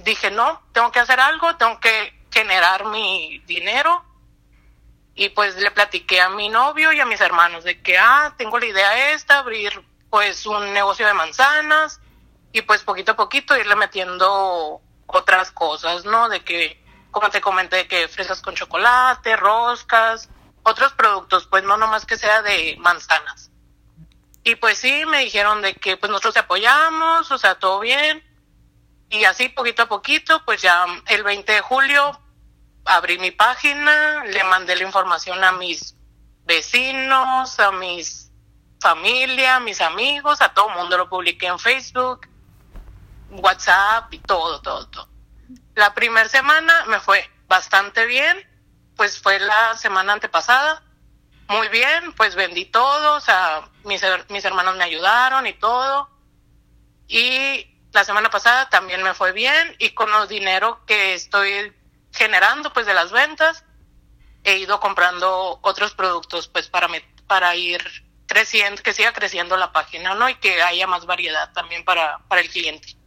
dije, no, tengo que hacer algo, tengo que generar mi dinero. Y pues le platiqué a mi novio y a mis hermanos de que, tengo la idea abrir pues un negocio de manzanas y pues poquito a poquito irle metiendo otras cosas, ¿no? De que, como te comenté, que fresas con chocolate, roscas, otros productos, pues no nomás que sea de manzanas. Y pues sí, me dijeron de que pues nosotros te apoyamos, o sea, todo bien. Y así poquito a poquito, pues ya el 20 de julio abrí mi página, le mandé la información a mis vecinos, a mis familia, a mis amigos, a todo el mundo, lo publiqué en Facebook, WhatsApp y todo. La primera semana me fue bastante bien, pues fue la semana antepasada, muy bien, pues vendí todo, o sea, mis hermanos me ayudaron y todo. Y la semana pasada también me fue bien y con el dinero que estoy generando pues de las ventas he ido comprando otros productos pues para ir creciendo, que siga creciendo la página, ¿no? Y que haya más variedad también para el cliente.